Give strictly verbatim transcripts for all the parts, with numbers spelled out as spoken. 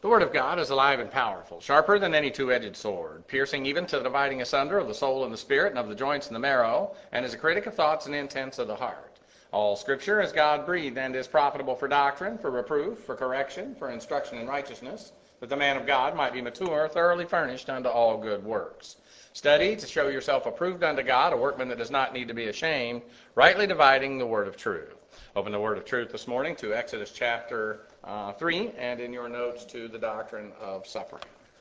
The Word of God is alive and powerful, sharper than any two-edged sword, piercing even to the dividing asunder of the soul and the spirit and of the joints and the marrow, and is a critic of thoughts and intents of the heart. All Scripture is God-breathed and is profitable for doctrine, for reproof, for correction, for instruction in righteousness, that the man of God might be mature, thoroughly furnished unto all good works. Study to show yourself approved unto God, a workman that does not need to be ashamed, rightly dividing the word of truth. Open the word of truth this morning to Exodus chapter uh, three, and in your notes to the doctrine of suffering.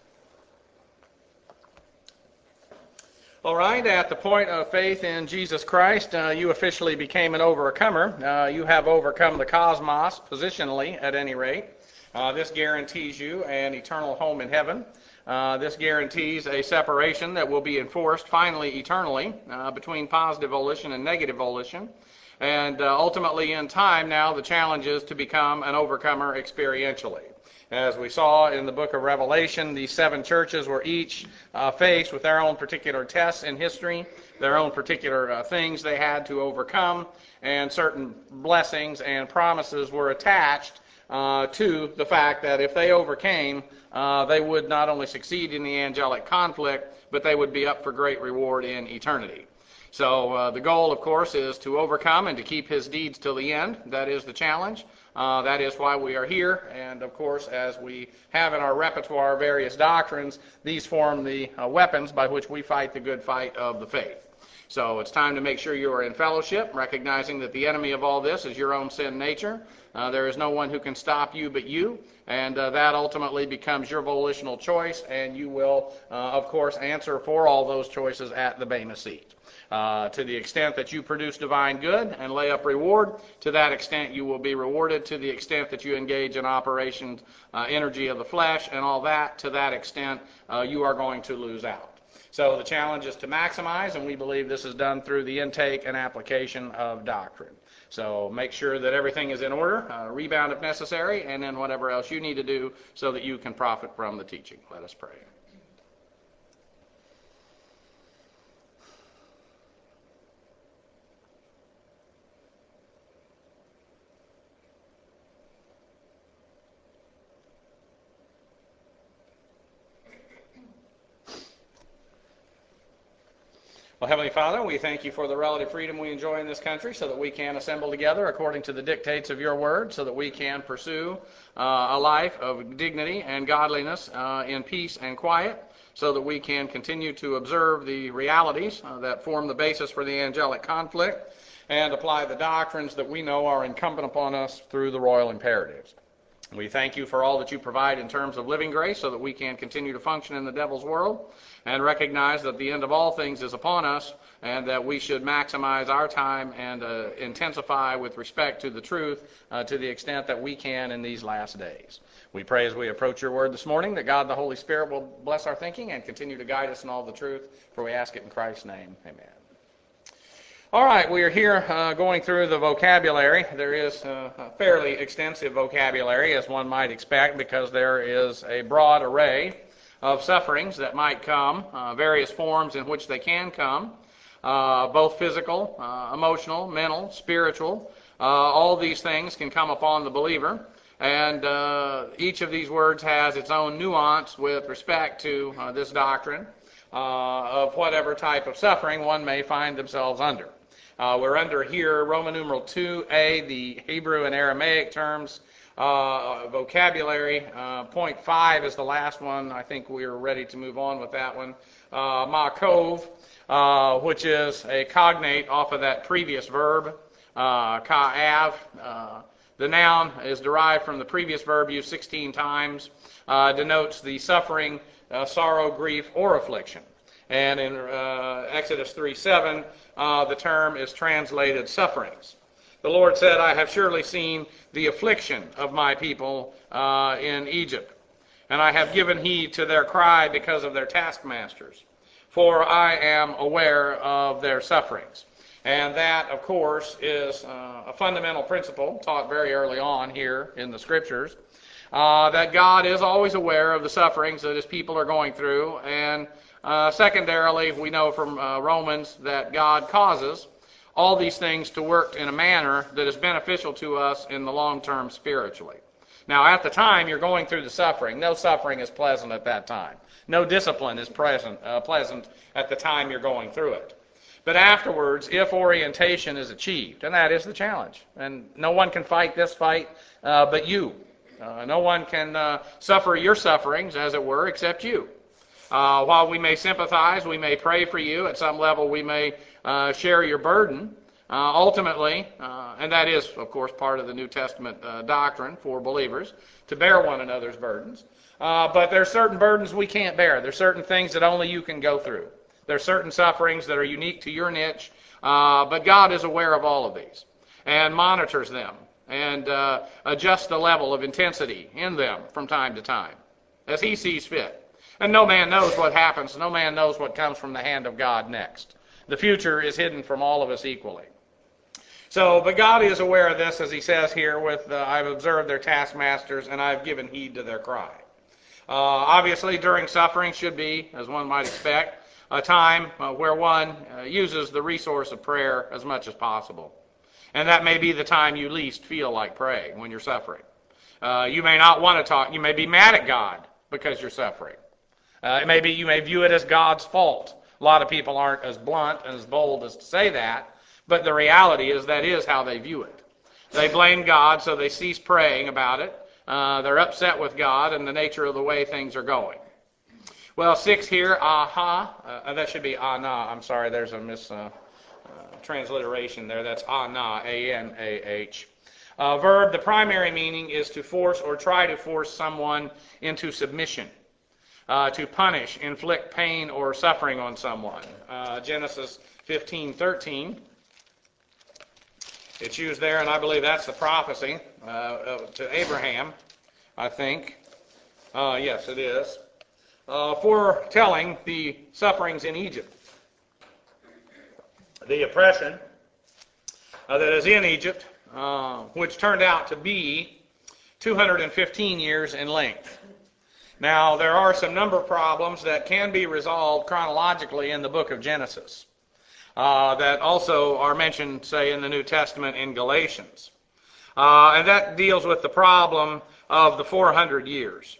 All right, at the point of faith in Jesus Christ, uh, you officially became an overcomer. Uh, you have overcome the cosmos, positionally at any rate. Uh, this guarantees you an eternal home in heaven. Uh, this guarantees a separation that will be enforced finally eternally uh, between positive volition and negative volition. And uh, ultimately in time now the challenge is to become an overcomer experientially. As we saw in the book of Revelation, these seven churches were each uh, faced with their own particular tests in history, their own particular uh, things they had to overcome, and certain blessings and promises were attached Uh, to the fact that if they overcame, uh, they would not only succeed in the angelic conflict, but they would be up for great reward in eternity. So uh, the goal, of course, is to overcome and to keep his deeds till the end. That is the challenge. Uh, that is why we are here. And, of course, as we have in our repertoire various doctrines, these form the uh, weapons by which we fight the good fight of the faith. So it's time to make sure you are in fellowship, recognizing that the enemy of all this is your own sin nature. Uh, there is no one who can stop you but you, and uh, that ultimately becomes your volitional choice, and you will, uh, of course, answer for all those choices at the Bema seat. Uh, to the extent that you produce divine good and lay up reward, to that extent you will be rewarded. To the extent that you engage in operations, uh, energy of the flesh and all that, to that extent uh, you are going to lose out. So the challenge is to maximize, and we believe this is done through the intake and application of doctrine. So make sure that everything is in order, uh, rebound if necessary, and then whatever else you need to do so that you can profit from the teaching. Let us pray. Well, Heavenly Father, we thank you for the relative freedom we enjoy in this country so that we can assemble together according to the dictates of your word, so that we can pursue uh, a life of dignity and godliness uh, in peace and quiet, so that we can continue to observe the realities uh, that form the basis for the angelic conflict and apply the doctrines that we know are incumbent upon us through the royal imperatives. We thank you for all that you provide in terms of living grace so that we can continue to function in the devil's world and recognize that the end of all things is upon us and that we should maximize our time and uh, intensify with respect to the truth uh, to the extent that we can in these last days. We pray as we approach your word this morning that God the Holy Spirit will bless our thinking and continue to guide us in all the truth, for we ask it in Christ's name. Amen. All right, we are here uh, going through the vocabulary. There is uh, a fairly extensive vocabulary, as one might expect, because there is a broad array of sufferings that might come, uh, various forms in which they can come, uh, both physical, uh, emotional, mental, spiritual. Uh, all these things can come upon the believer, and uh, each of these words has its own nuance with respect to uh, this doctrine uh, of whatever type of suffering one may find themselves under. Uh, we're under here Roman numeral two A, the Hebrew and Aramaic terms, uh, vocabulary. Uh, point five is the last one. I think we're ready to move on with that one. Uh, Makov, uh, which is a cognate off of that previous verb, uh, ka'av. Uh, the noun is derived from the previous verb used sixteen times, uh, denotes the suffering, uh, sorrow, grief, or affliction. And in uh, Exodus three seven, uh, the term is translated sufferings. The Lord said, I have surely seen the affliction of my people uh, in Egypt, and I have given heed to their cry because of their taskmasters, for I am aware of their sufferings. And that, of course, is uh, a fundamental principle taught very early on here in the Scriptures, uh, that God is always aware of the sufferings that his people are going through, and Uh, secondarily, we know from uh, Romans that God causes all these things to work in a manner that is beneficial to us in the long term spiritually. Now, at the time you're going through the suffering, no suffering is pleasant at that time. No discipline is present, uh, pleasant at the time you're going through it. But afterwards, if orientation is achieved, and that is the challenge, and no one can fight this fight uh, but you. Uh, no one can uh, suffer your sufferings, as it were, except you. Uh, while we may sympathize, we may pray for you, at some level we may uh, share your burden, uh, ultimately, uh, and that is, of course, part of the New Testament uh, doctrine for believers, to bear one another's burdens. Uh, but there are certain burdens we can't bear. There are certain things that only you can go through. There are certain sufferings that are unique to your niche, uh, but God is aware of all of these and monitors them and uh, adjusts the level of intensity in them from time to time as He sees fit. And no man knows what happens. No man knows what comes from the hand of God next. The future is hidden from all of us equally. So, but God is aware of this, as He says here, with uh, I've observed their taskmasters and I've given heed to their cry. Uh, obviously, during suffering should be, as one might expect, a time uh, where one uh, uses the resource of prayer as much as possible. And that may be the time you least feel like praying, when you're suffering. Uh, you may not want to talk. You may be mad at God because you're suffering. Uh, it may be, you may view it as God's fault. A lot of people aren't as blunt and as bold as to say that, but the reality is that is how they view it. They blame God, so they cease praying about it. Uh, they're upset with God and the nature of the way things are going. Well, six here, aha, uh, that should be ana. I'm sorry, there's a mis uh, uh, transliteration there. That's ana, A N A H. Uh, verb, the primary meaning is to force or try to force someone into submission, uh, to punish, inflict pain or suffering on someone. Uh, Genesis fifteen thirteen. It's used there, and I believe that's the prophecy uh, uh, to Abraham, I think. Uh, yes, it is. Uh, foretelling the sufferings in Egypt. The oppression uh, that is in Egypt, uh, which turned out to be two hundred fifteen years in length. Now, there are some number problems that can be resolved chronologically in the book of Genesis uh, that also are mentioned, say, in the New Testament in Galatians. Uh, and that deals with the problem of the four hundred years.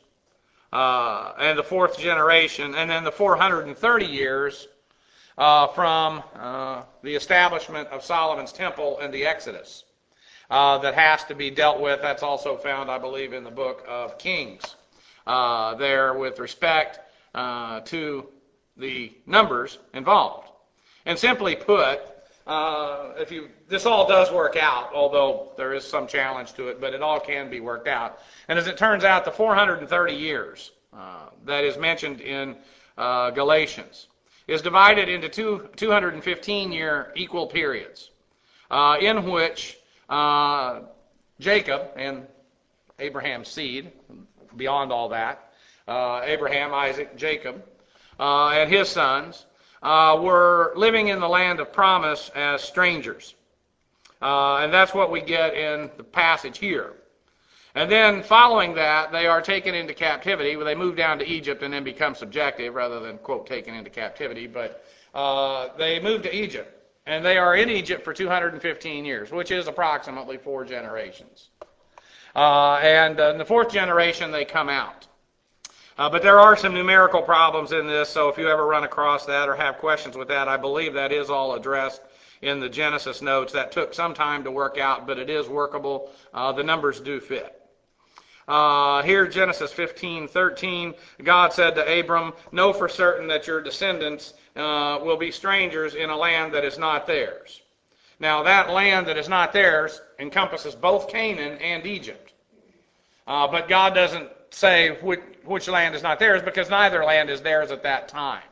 Uh, and the fourth generation, and then the four hundred thirty years uh, from uh, the establishment of Solomon's temple and the Exodus uh, that has to be dealt with. That's also found, I believe, in the book of Kings uh, there with respect uh, to the numbers involved. And simply put, uh, if you this all does work out, although there is some challenge to it, but it all can be worked out. And as it turns out, the four hundred thirty years uh, that is mentioned in uh, Galatians is divided into two two hundred fifteen year equal periods, uh, in which uh, Jacob and Abraham's seed, beyond all that, uh, Abraham, Isaac, Jacob, uh, and his sons, Uh, were living in the land of promise as strangers. Uh, and that's what we get in the passage here. And then following that, they are taken into captivity. Well, they move down to Egypt and then become subjective rather than, quote, taken into captivity. But uh, they move to Egypt. And they are in Egypt for two hundred fifteen years, which is approximately four generations. Uh, and uh, in the fourth generation, they come out. Uh, but there are some numerical problems in this, so if you ever run across that or have questions with that, I believe that is all addressed in the Genesis notes. That took some time to work out, but it is workable. Uh, the numbers do fit. Uh, here, Genesis fifteen thirteen, God said to Abram, "Know for certain that your descendants uh, will be strangers in a land that is not theirs." Now, that land that is not theirs encompasses both Canaan and Egypt. Uh, but God doesn't say which, which land is not theirs, because neither land is theirs at that time.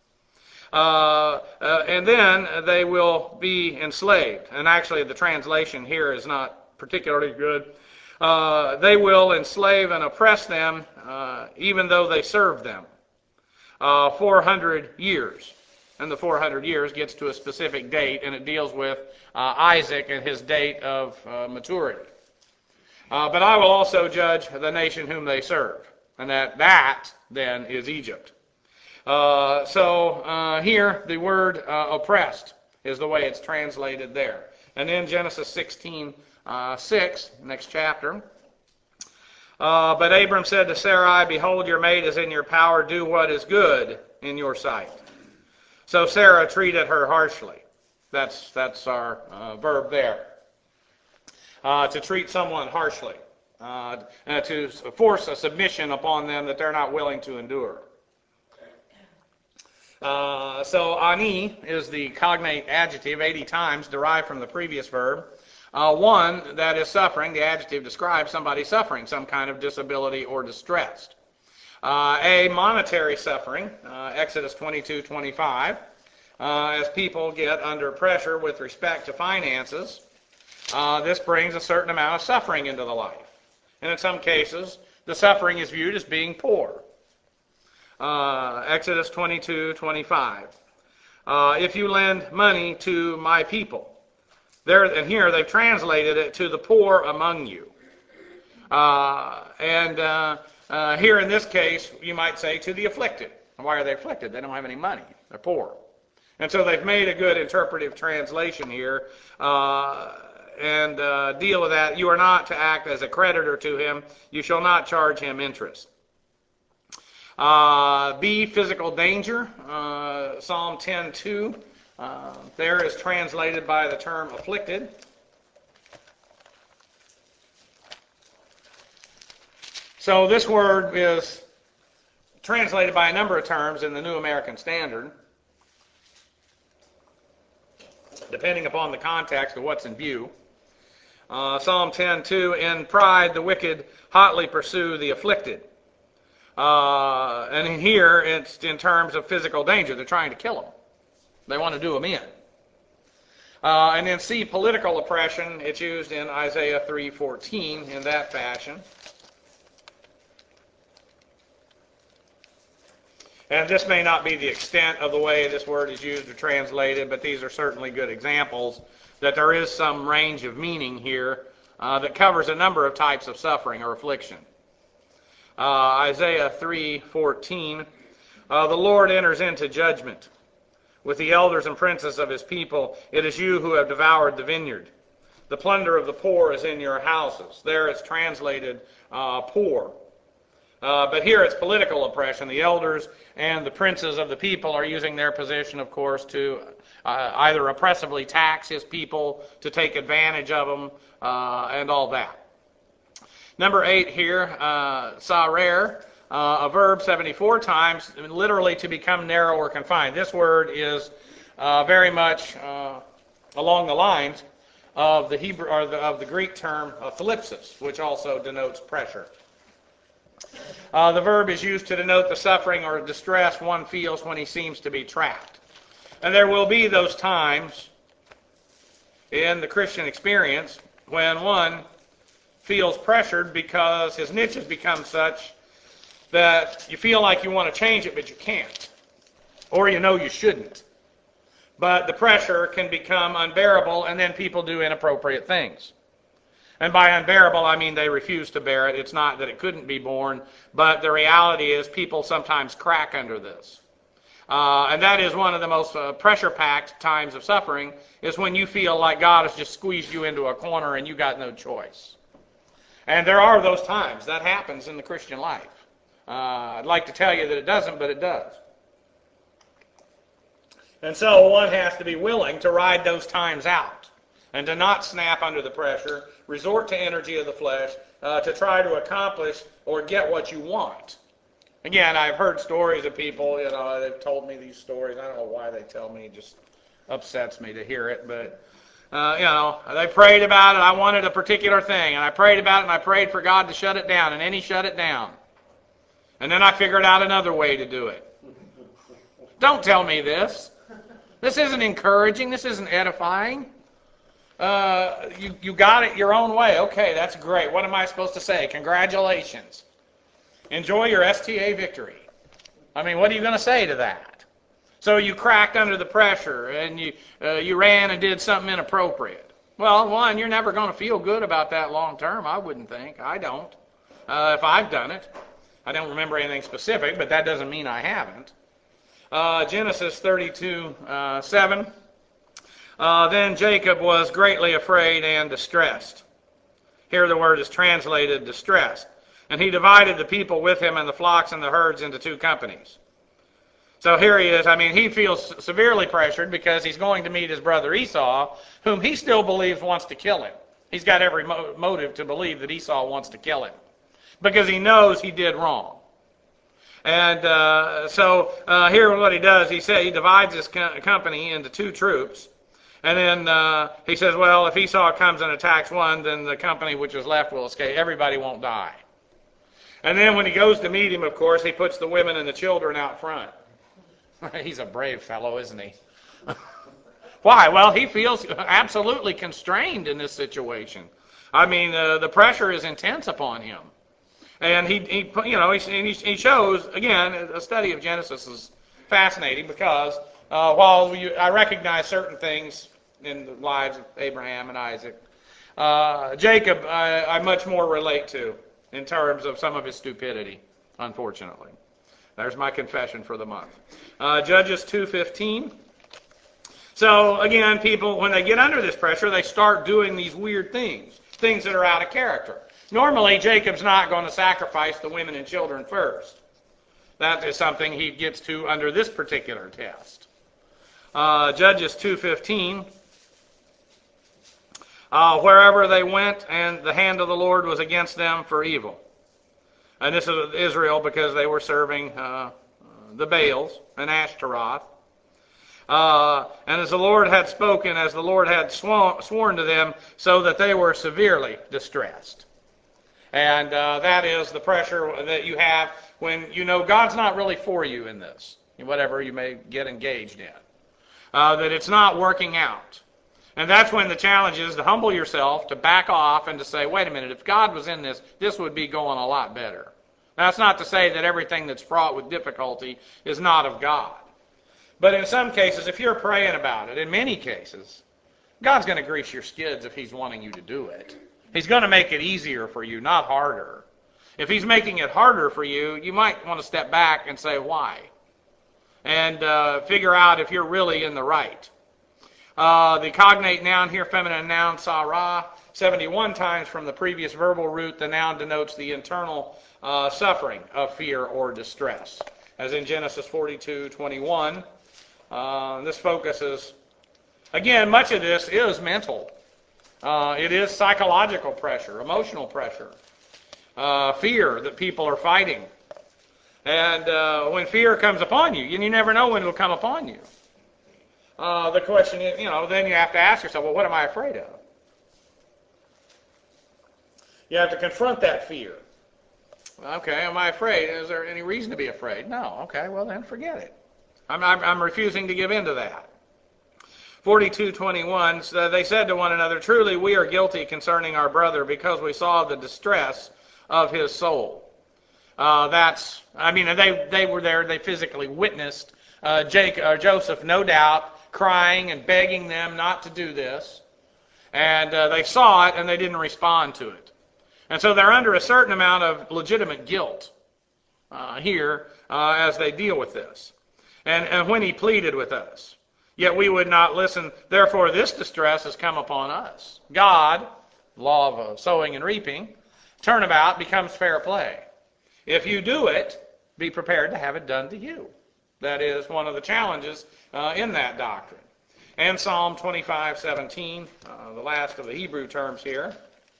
Uh, uh, and then they will be enslaved. And actually the translation here is not particularly good. Uh, they will enslave and oppress them uh, even though they serve them. Uh, four hundred years. And the four hundred years gets to a specific date, and it deals with uh, Isaac and his date of uh, maturity. Uh, but I will also judge the nation whom they serve. And that, that then, is Egypt. Uh, so uh, here, the word uh, oppressed is the way it's translated there. And then Genesis sixteen six, next chapter. Uh, but Abram said to Sarai, behold, your maid is in your power. Do what is good in your sight. So Sarah treated her harshly. That's, that's our uh, verb there. Uh, to treat someone harshly. Uh, and to force a submission upon them that they're not willing to endure. Uh, so ani is the cognate adjective, eighty times, derived from the previous verb. Uh, one, that is suffering. The adjective describes somebody suffering some kind of disability or distress. Uh, a, monetary suffering, uh, Exodus twenty-two twenty-five, uh, as people get under pressure with respect to finances. Uh, this brings a certain amount of suffering into the life. And in some cases, the suffering is viewed as being poor. Uh, Exodus twenty-two twenty-five. Uh, if you lend money to my people. There, and here they've translated it to the poor among you. Uh, and uh, uh, here in this case, you might say to the afflicted. Why are they afflicted? They don't have any money. They're poor. And so they've made a good interpretive translation here. Uh, and uh, deal with that. You are not to act as a creditor to him. You shall not charge him interest. Uh, B, physical danger. Uh, Psalm ten two. Uh, there is translated by the term afflicted. So this word is translated by a number of terms in the New American Standard, depending upon the context of what's in view. Uh, Psalm ten two, in pride the wicked hotly pursue the afflicted. Uh, and in here, it's in terms of physical danger. They're trying to kill them. They want to do them in. Uh, and then C, political oppression. It's used in Isaiah three fourteen in that fashion. And this may not be the extent of the way this word is used or translated, but these are certainly good examples that there is some range of meaning here uh, that covers a number of types of suffering or affliction. Uh, Isaiah three fourteen, uh, the Lord enters into judgment with the elders and princes of his people. It is you who have devoured the vineyard. The plunder of the poor is in your houses. There it's translated uh, poor. Uh, but here it's political oppression. The elders and the princes of the people are using their position, of course, to uh, either oppressively tax his people, to take advantage of them, uh, and all that. Number eight here, uh, sarer, uh, a verb seventy-four times, literally to become narrow or confined. This word is uh, very much uh, along the lines of the Hebrew or the, of the Greek term uh, thlipsis, which also denotes pressure. Uh, the verb is used to denote the suffering or distress one feels when he seems to be trapped. And there will be those times in the Christian experience when one feels pressured because his niche has become such that you feel like you want to change it, but you can't. Or you know you shouldn't. But the pressure can become unbearable, and then people do inappropriate things. And by unbearable, I mean they refuse to bear it. It's not that it couldn't be borne, but the reality is people sometimes crack under this. Uh, and that is one of the most uh, pressure-packed times of suffering, is when you feel like God has just squeezed you into a corner and you got no choice. And there are those times. That happens in the Christian life. Uh, I'd like to tell you that it doesn't, but it does. And so one has to be willing to ride those times out and to not snap under the pressure, resort to energy of the flesh, uh, to try to accomplish or get what you want. Again, I've heard stories of people, you know, they've told me these stories. I don't know why they tell me. It just upsets me to hear it. But, uh, you know, they prayed about it. I wanted a particular thing. And I prayed about it, and I prayed for God to shut it down. And then he shut it down. And then I figured out another way to do it. Don't tell me this. This isn't encouraging. This isn't edifying. Uh, you, you got it your own way. Okay, that's great. What am I supposed to say? Congratulations. Enjoy your S T A victory. I mean, what are you going to say to that? So you cracked under the pressure and you uh, you ran and did something inappropriate. Well, one, you're never going to feel good about that long term, I wouldn't think. I don't. Uh, if I've done it. I don't remember anything specific, but that doesn't mean I haven't. Uh, Genesis thirty-two, uh, seven. Uh, then Jacob was greatly afraid and distressed. Here the word is translated distressed. And he divided the people with him and the flocks and the herds into two companies. So here he is. I mean, he feels severely pressured because he's going to meet his brother Esau, whom he still believes wants to kill him. He's got every mo- motive to believe that Esau wants to kill him because he knows he did wrong. And uh, so uh, here what he does, he said he divides his co- company into two troops. And then uh, he says, well, if Esau comes and attacks one, then the company which is left will escape. Everybody won't die. And then when he goes to meet him, of course, he puts the women and the children out front. He's a brave fellow, isn't he? Why? Well, he feels absolutely constrained in this situation. I mean, uh, the pressure is intense upon him. And he, he you know, he, he shows, again, a study of Genesis is fascinating because uh, while you, I recognize certain things in the lives of Abraham and Isaac, uh, Jacob I, I much more relate to in terms of some of his stupidity, unfortunately. There's my confession for the month. Uh, Judges two fifteen. So, again, people, when they get under this pressure, they start doing these weird things, things that are out of character. Normally, Jacob's not going to sacrifice the women and children first. That is something he gets to under this particular test. Uh, Judges two fifteen. Uh, wherever they went, and the hand of the Lord was against them for evil. And this is Israel because they were serving uh, the Baals and Ashtaroth. Uh, and as the Lord had spoken, as the Lord had sworn, sworn to them, so that they were severely distressed. And uh, that is the pressure that you have when you know God's not really for you in this, whatever you may get engaged in. Uh, that it's not working out. And that's when the challenge is to humble yourself, to back off, and to say, wait a minute, if God was in this, this would be going a lot better. Now, that's not to say that everything that's fraught with difficulty is not of God. But in some cases, if you're praying about it, in many cases, God's going to grease your skids if he's wanting you to do it. He's going to make it easier for you, not harder. If he's making it harder for you, you might want to step back and say, why? And uh, figure out if you're really in the right. Uh, the cognate noun here, feminine noun, sarah, seventy-one times from the previous verbal root, the noun denotes the internal uh, suffering of fear or distress. As in Genesis forty-two twenty-one, uh, this focuses, again, much of this is mental. Uh, it is psychological pressure, emotional pressure, uh, fear that people are fighting. And uh, when fear comes upon you, and you never know when it will come upon you. Uh, the question is, you know, then you have to ask yourself, well, what am I afraid of? You have to confront that fear. Okay, am I afraid? Is there any reason to be afraid? No. Okay, well then forget it. I'm, I'm, I'm refusing to give in to that. forty-two twenty-one, so they said to one another, truly we are guilty concerning our brother because we saw the distress of his soul. Uh, that's, I mean, they, they were there, they physically witnessed uh, Jake, uh, Joseph, no doubt, crying and begging them not to do this. And uh, they saw it and they didn't respond to it. And so they're under a certain amount of legitimate guilt uh, here uh, as they deal with this. And, and when he pleaded with us, yet we would not listen, therefore this distress has come upon us. God, law of uh, sowing and reaping, turnabout becomes fair play. If you do it, be prepared to have it done to you. That is one of the challenges uh, in that doctrine. And Psalm twenty-five seventeen, uh, the last of the Hebrew terms here.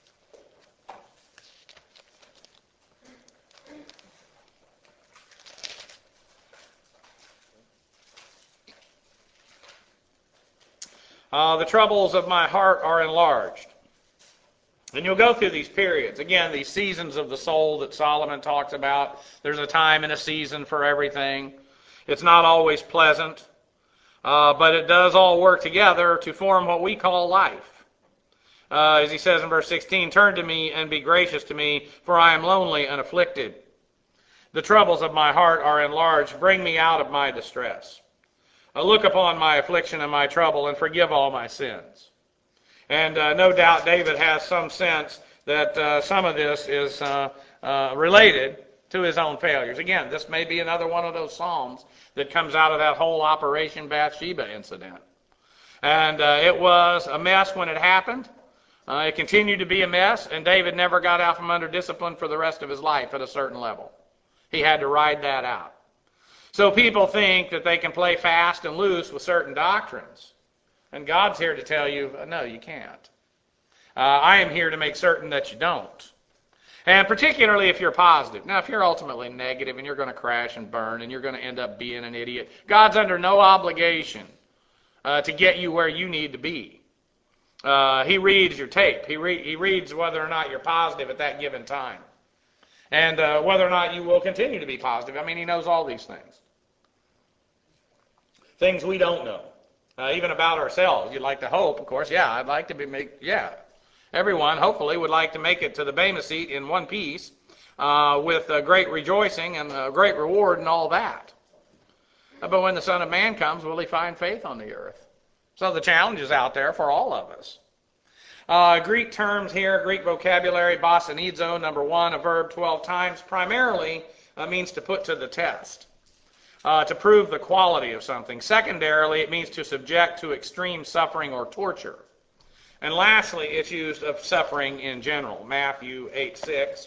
Uh, the troubles of my heart are enlarged. And you'll go through these periods. Again, these seasons of the soul that Solomon talks about. There's a time and a season for everything. It's not always pleasant. Uh, but it does all work together to form what we call life. Uh, as he says in verse sixteen, turn to me and be gracious to me, for I am lonely and afflicted. The troubles of my heart are enlarged. Bring me out of my distress. Uh, look upon my affliction and my trouble and forgive all my sins. And uh, no doubt David has some sense that uh, some of this is uh, uh, related to his own failures. Again, this may be another one of those psalms that comes out of that whole Operation Bathsheba incident. And uh, it was a mess when it happened, Uh, it continued to be a mess, and David never got out from under discipline for the rest of his life at a certain level. He had to ride that out. So people think that they can play fast and loose with certain doctrines. And God's here to tell you, no, you can't. Uh, I am here to make certain that you don't. And particularly if you're positive. Now, if you're ultimately negative and you're going to crash and burn and you're going to end up being an idiot, God's under no obligation uh, to get you where you need to be. Uh, he reads your tape. He, re- he reads whether or not you're positive at that given time. And uh, whether or not you will continue to be positive. I mean, he knows all these things. Things we don't know. Uh, even about ourselves. You'd like to hope, of course. Yeah, I'd like to be, make, yeah. Everyone, hopefully, would like to make it to the Bema seat in one piece uh, with uh, great rejoicing and uh, great reward and all that. But when the Son of Man comes, will he find faith on the earth? So the challenge is out there for all of us. Uh, Greek terms here, Greek vocabulary, basanizo, number one, a verb twelve times, primarily uh, means to put to the test, uh, to prove the quality of something. Secondarily, it means to subject to extreme suffering or torture. And lastly, it's used of suffering in general, Matthew eight six.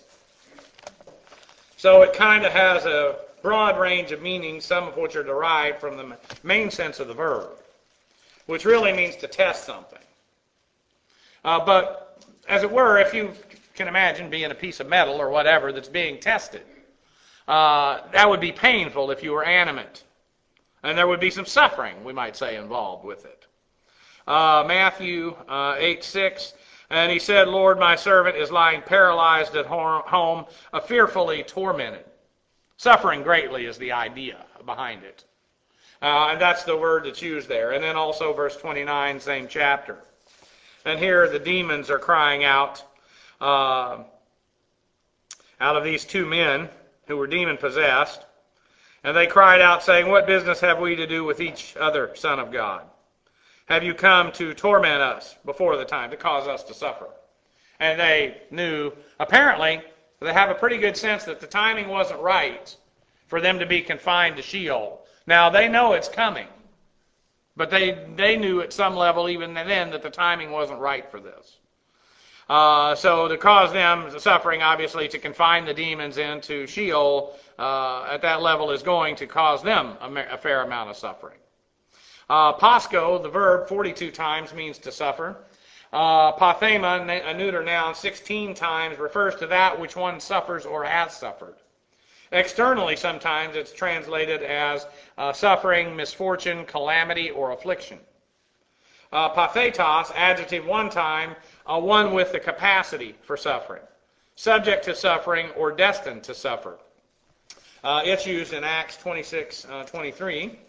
So it kind of has a broad range of meanings, some of which are derived from the main sense of the verb, which really means to test something. Uh, but, as it were, if you can imagine being a piece of metal or whatever that's being tested, uh, that would be painful if you were animate. And there would be some suffering, we might say, involved with it. Uh, Matthew uh, eight six, and he said, Lord, my servant is lying paralyzed at home, uh, fearfully tormented. Suffering greatly is the idea behind it. Uh, and that's the word that's used there. And then also verse twenty-nine, same chapter. And here the demons are crying out, uh, out of these two men who were demon-possessed. And they cried out, saying, what business have we to do with each other, Son of God? Have you come to torment us before the time, to cause us to suffer? And they knew, apparently, they have a pretty good sense that the timing wasn't right for them to be confined to Sheol. Now, they know it's coming. But they, they knew at some level, even then, that the timing wasn't right for this. Uh, so to cause them suffering, obviously, to confine the demons into Sheol uh, at that level is going to cause them a, a fair amount of suffering. Uh, Pasco, the verb, forty-two times means to suffer. Uh, pathema, a neuter noun, sixteen times refers to that which one suffers or has suffered. Externally, sometimes it's translated as uh, suffering, misfortune, calamity, or affliction. Uh, pathetos, adjective one time, uh, one with the capacity for suffering, subject to suffering or destined to suffer. Uh, it's used in Acts twenty-six twenty-three.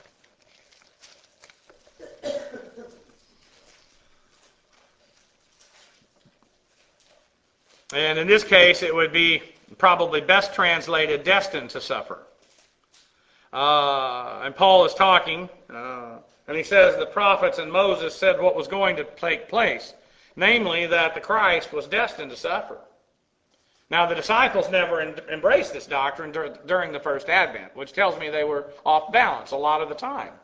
And in this case, it would be probably best translated destined to suffer. Uh, and Paul is talking, uh, and he says the prophets and Moses said what was going to take place, namely that the Christ was destined to suffer. Now, the disciples never en- embraced this doctrine dur- during the first advent, which tells me they were off balance a lot of the time.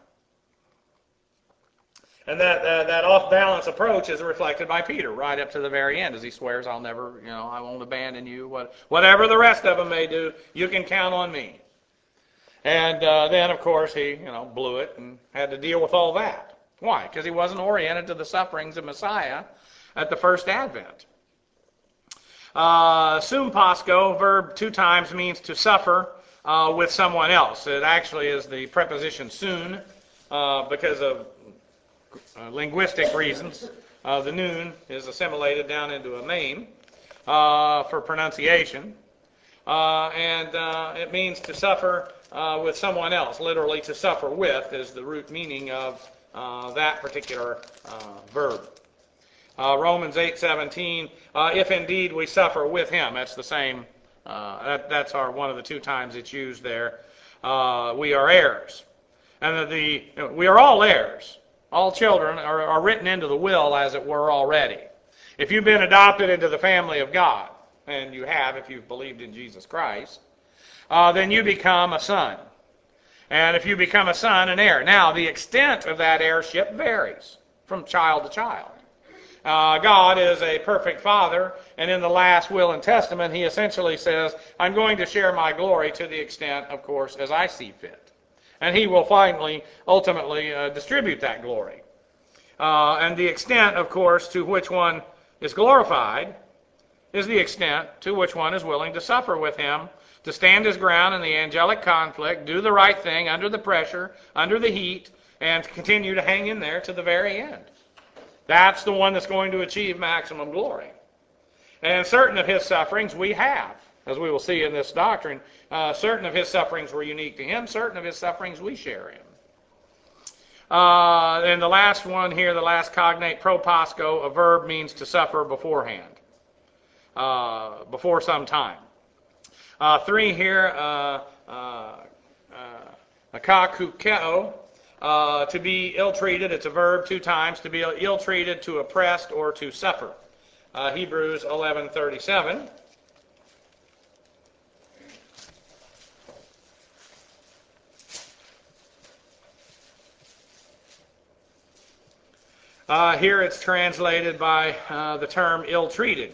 And that uh, that off-balance approach is reflected by Peter right up to the very end as he swears, I'll never, you know, I won't abandon you. What, whatever the rest of them may do, you can count on me. And uh, then, of course, he, you know, blew it and had to deal with all that. Why? Because he wasn't oriented to the sufferings of Messiah at the first advent. Uh, sum pasco, verb two times, means to suffer uh, with someone else. It actually is the preposition soon uh, because of Uh, linguistic reasons. Uh, the noon is assimilated down into a name uh, for pronunciation. Uh, and uh, it means to suffer uh, with someone else. Literally, to suffer with is the root meaning of uh, that particular uh, verb. Uh, Romans eight seventeen, uh, if indeed we suffer with him. That's the same, uh, that, that's our one of the two times it's used there. Uh, we are heirs. And the, you know, we are all heirs. All children are, are written into the will, as it were, already. If you've been adopted into the family of God, and you have if you've believed in Jesus Christ, uh, then you become a son. And if you become a son, an heir. Now, the extent of that heirship varies from child to child. uh, God is a perfect Father, and in the last will and testament, he essentially says, I'm going to share my glory to the extent, of course, as I see fit. And he will finally, ultimately, uh, distribute that glory. Uh, and the extent, of course, to which one is glorified is the extent to which one is willing to suffer with him, to stand his ground in the angelic conflict, do the right thing under the pressure, under the heat, and continue to hang in there to the very end. That's the one that's going to achieve maximum glory. And certain of his sufferings we have, as we will see in this doctrine. Uh, certain of his sufferings were unique to him. Certain of his sufferings we share in. Uh, and the last one here, the last cognate, propasco, a verb means to suffer beforehand, uh, before some time. Uh, three here, uh, uh, uh, akakukeo, uh, to be ill-treated. It's a verb two times, to be ill-treated, to oppressed, or to suffer. Uh, Hebrews eleven thirty-seven. Uh, here it's translated by uh, the term ill-treated.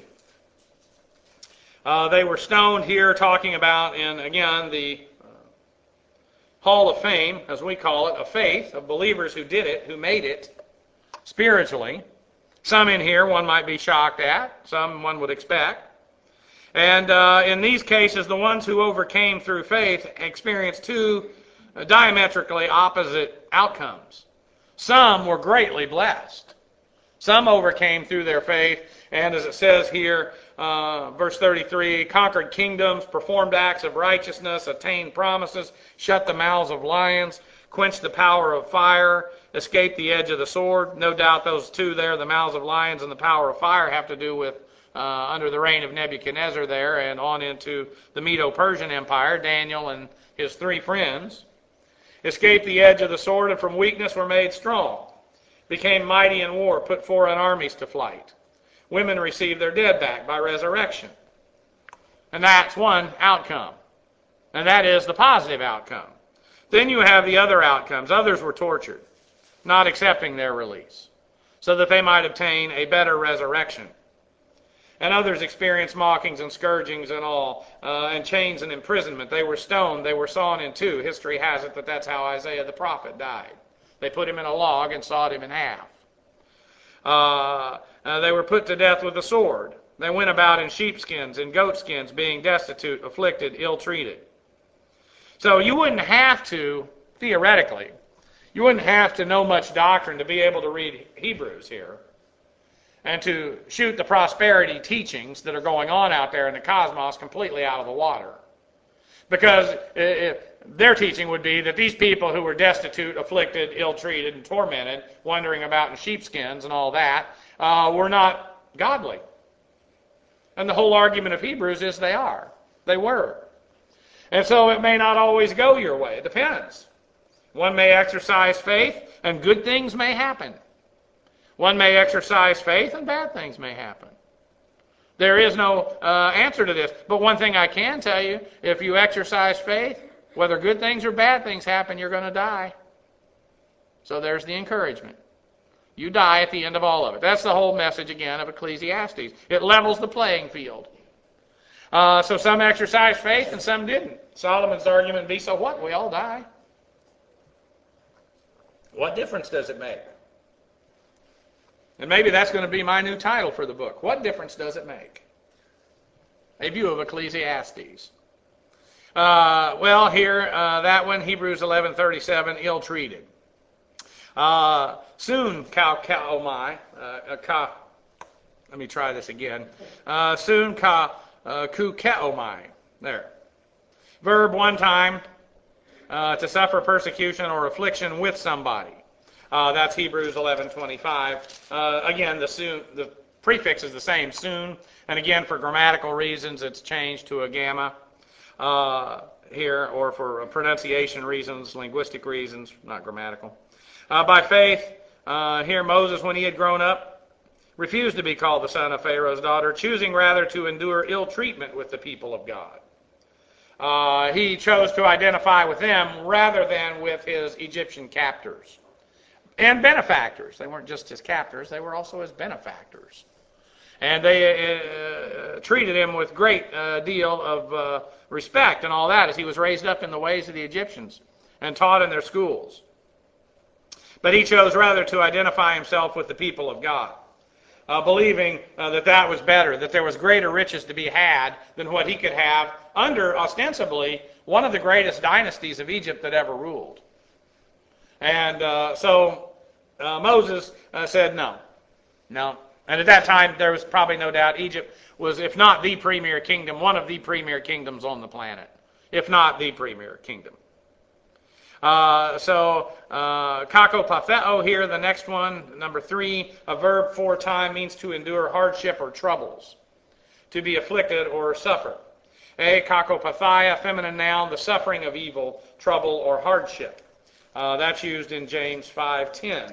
Uh, they were stoned here, talking about, in, again, the uh, Hall of Fame, as we call it, of faith, of believers who did it, who made it spiritually. Some in here one might be shocked at, some one would expect. And uh, in these cases, the ones who overcame through faith experienced two uh, diametrically opposite outcomes. Some were greatly blessed. Some overcame through their faith, and as it says here, uh, verse thirty-three, conquered kingdoms, performed acts of righteousness, attained promises, shut the mouths of lions, quenched the power of fire, escaped the edge of the sword. No doubt those two there, the mouths of lions and the power of fire, have to do with uh, under the reign of Nebuchadnezzar there and on into the Medo-Persian Empire, Daniel and his three friends. Escaped the edge of the sword, and from weakness were made strong. Became mighty in war, put foreign armies to flight. Women received their dead back by resurrection. And that's one outcome. And that is the positive outcome. Then you have the other outcomes. Others were tortured, not accepting their release, so that they might obtain a better resurrection. And others experienced mockings and scourgings and all, uh, and chains and imprisonment. They were stoned. They were sawn in two. History has it that that's how Isaiah the prophet died. They put him in a log and sawed him in half. Uh, uh, they were put to death with a sword. They went about in sheepskins and goatskins, being destitute, afflicted, ill-treated. So you wouldn't have to, theoretically, you wouldn't have to know much doctrine to be able to read Hebrews here and to shoot the prosperity teachings that are going on out there in the cosmos completely out of the water. Because it, their teaching would be that these people who were destitute, afflicted, ill-treated, and tormented, wandering about in sheepskins and all that, uh, were not godly. And the whole argument of Hebrews is they are. They were. And so it may not always go your way. It depends. One may exercise faith, and good things may happen. One may exercise faith, and bad things may happen. There is no uh, answer to this. But one thing I can tell you, if you exercise faith, whether good things or bad things happen, you're going to die. So there's the encouragement. You die at the end of all of it. That's the whole message, again, of Ecclesiastes. It levels the playing field. Uh, so some exercised faith and some didn't. Solomon's argument would be, so what? We all die. What difference does it make? And maybe that's going to be my new title for the book. What difference does it make? A view of Ecclesiastes. Uh, well, here, uh, that one, Hebrews eleven thirty-seven, ill-treated. Uh, soon, ka kaomai, uh, ka, let me try this again. Uh, soon, ka uh, ku kaomai. There. Verb one time, uh, to suffer persecution or affliction with somebody. Uh, that's Hebrews eleven twenty-five. Uh, again, the soon, the prefix is the same, soon. And again, for grammatical reasons, it's changed to a gamma uh, here, or for pronunciation reasons, linguistic reasons, not grammatical. Uh, by faith, uh, here Moses, when he had grown up, refused to be called the son of Pharaoh's daughter, choosing rather to endure ill treatment with the people of God. Uh, he chose to identify with them rather than with his Egyptian captors. and benefactors. They weren't just his captors, they were also his benefactors. And they uh, treated him with great uh, deal of uh, respect and all that, as he was raised up in the ways of the Egyptians and taught in their schools. But he chose rather to identify himself with the people of God, uh, believing uh, that that was better, that there was greater riches to be had than what he could have under, ostensibly, one of the greatest dynasties of Egypt that ever ruled. And uh, so uh, Moses uh, said no, no. And at that time, there was probably no doubt Egypt was, if not the premier kingdom, one of the premier kingdoms on the planet, if not the premier kingdom. Uh, so, uh, kakopatheo here, the next one, number three, a verb for time, means to endure hardship or troubles, to be afflicted or suffer. A, kakopathia, feminine noun, the suffering of evil, trouble, or hardship. Uh, that's used in James five ten.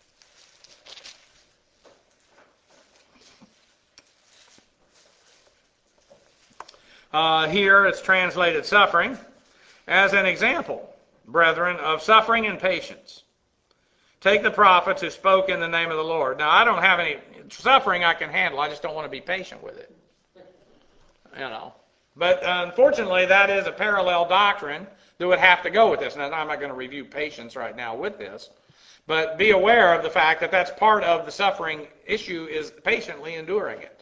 Uh, here it's translated suffering as an example, brethren, of suffering and patience. Take the prophets who spoke in the name of the Lord. Now, I don't have any suffering I can handle. I just don't want to be patient with it. You know. But uh, unfortunately, that is a parallel doctrine that would have to go with this. Now, I'm not going to review patience right now with this. But be aware of the fact that that's part of the suffering issue, is patiently enduring it,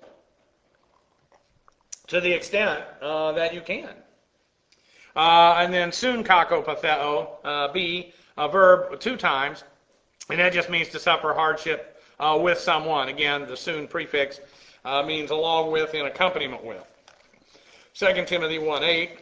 to the extent uh, that you can. Uh, and then soon kakopatheo, uh, be a verb two times, and that just means to suffer hardship uh, with someone. Again, the soon prefix uh, means along with, in accompaniment with. Second Timothy one eight.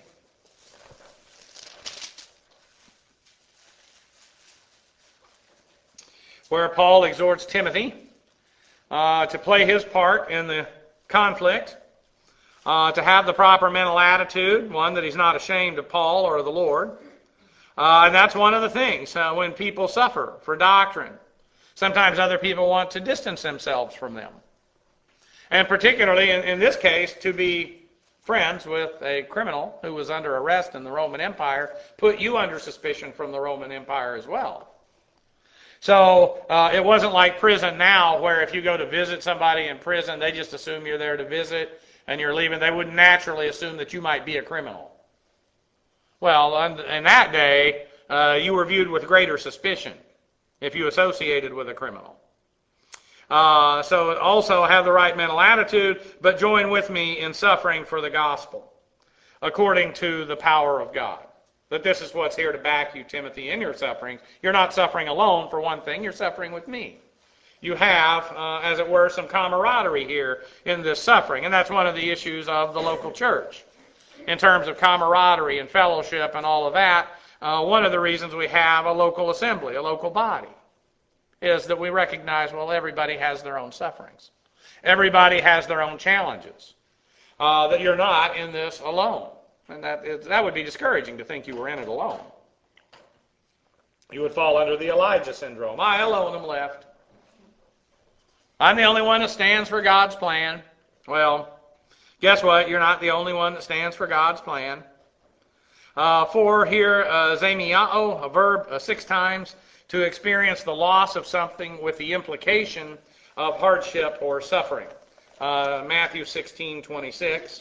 Where Paul exhorts Timothy uh, to play his part in the conflict, Uh, to have the proper mental attitude, one that he's not ashamed of Paul or the Lord. Uh, and that's one of the things uh, when people suffer for doctrine. Sometimes other people want to distance themselves from them. And particularly in, in this case, to be friends with a criminal who was under arrest in the Roman Empire put you under suspicion from the Roman Empire as well. So uh, it wasn't like prison now, where if you go to visit somebody in prison, they just assume you're there to visit and you're leaving. They would naturally assume that you might be a criminal. Well, in that day, uh, you were viewed with greater suspicion if you associated with a criminal. Uh, so also have the right mental attitude, but join with me in suffering for the gospel, according to the power of God. That this is what's here to back you, Timothy, in your sufferings. You're not suffering alone, for one thing. You're suffering with me. You have, uh, as it were, some camaraderie here in this suffering. And that's one of the issues of the local church. In terms of camaraderie and fellowship and all of that, uh, one of the reasons we have a local assembly, a local body, is that we recognize, well, everybody has their own sufferings. Everybody has their own challenges. Uh, that you're not in this alone. And that is, that would be discouraging to think you were in it alone. You would fall under the Elijah syndrome. I alone am left. I'm the only one that stands for God's plan. Well, guess what? You're not the only one that stands for God's plan. Uh, for here, uh, zemiao, a verb uh, six times, to experience the loss of something with the implication of hardship or suffering. Uh, Matthew sixteen twenty-six.